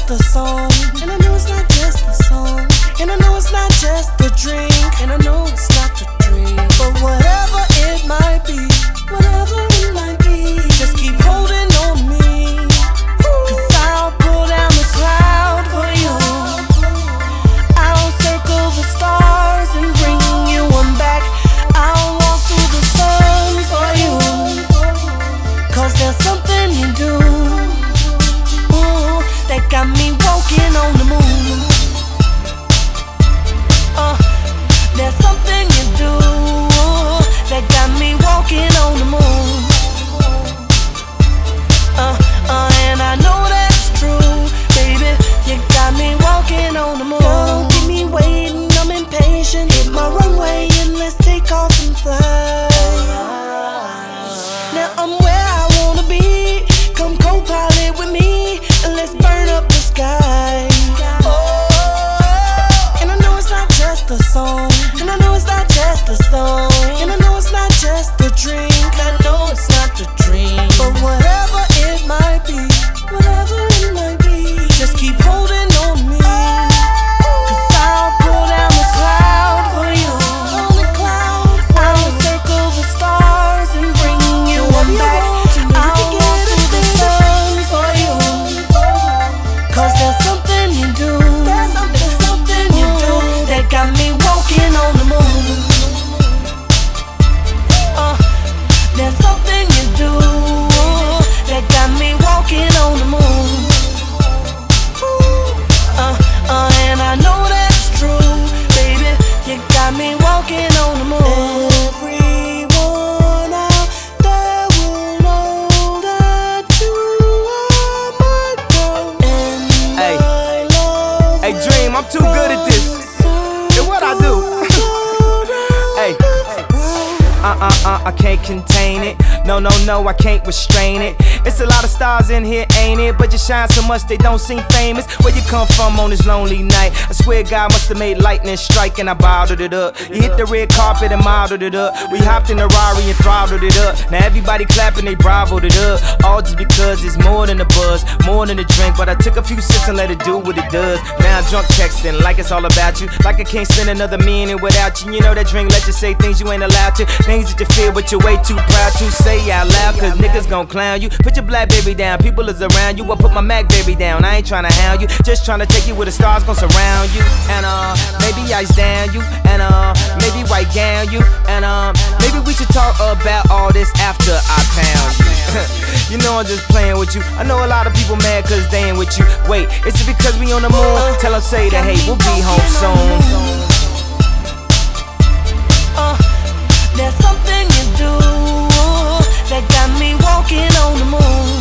just a song, and I know it's not just a song, and I know it's not just a drink, and I know it's not the dream. But whatever it might be, whatever it might be, just keep holding on to me, 'cause I'll pull down the cloud for you. I'll circle the stars and bring you one back. I'll walk through the sun for you, 'cause there's something you do, ooh, that got me walking on the moon. There's something you do that got me walking on the moon. And I know that's true, baby. You got me walking on the moon. Don't keep me waiting, I'm impatient. Hit my runway and let's take off and fly. Now I'm where I wanna be. Come co-pilot with me and let's burn up the sky. And I know it's not just a song, and I know it's not just a song, and I know it's not just a drink, I know it's not the dream. But whatever it might be, whatever it might be, just keep holding on to me, 'cause I'll pull down the cloud for you. I'll circle the stars and bring you one back. I'll walk through the sun for you, 'cause there's something you do, there's something you do that got me walking on the moon. There's something you do that got me walking on the moon. And I know that's true, baby. You got me walking on the moon. Everyone out there will know that you are my girl and Hey. my love. Hey, Dream, I'm too good at this. Then what I do? Hey. I can't contain it. No, I can't restrain it. It's a lot of stars in here, ain't it? But you shine so much they don't seem famous. Where you come from on this lonely night? I swear God must have made lightning strike and I bottled it up. You hit the red carpet and modeled it up. We hopped in the Rari and throttled it up. Now everybody clapping, they bravoed it up. All just because it's more than a buzz, more than a drink. But I took a few sips and let it do what it does. Now I'm drunk texting like it's all about you. Like I can't spend another minute without you. You know that drink let you say things you ain't allowed to. Things that you feel but you're way too proud to say out loud, 'cause niggas gon' clown you. Put your Blackberry down, people is around you. I put my Macberry down, I ain't tryna hound you. Just tryna take you where the stars gon' surround you. And maybe ice down you, and maybe white gown you. And maybe we should talk about all this after I pound you. You know I'm just playing with you. I know a lot of people mad 'cause they ain't with you. Wait, is it because we on the moon? Tell them say that, hey, we'll be home soon. There's something you do that got me walking on the moon.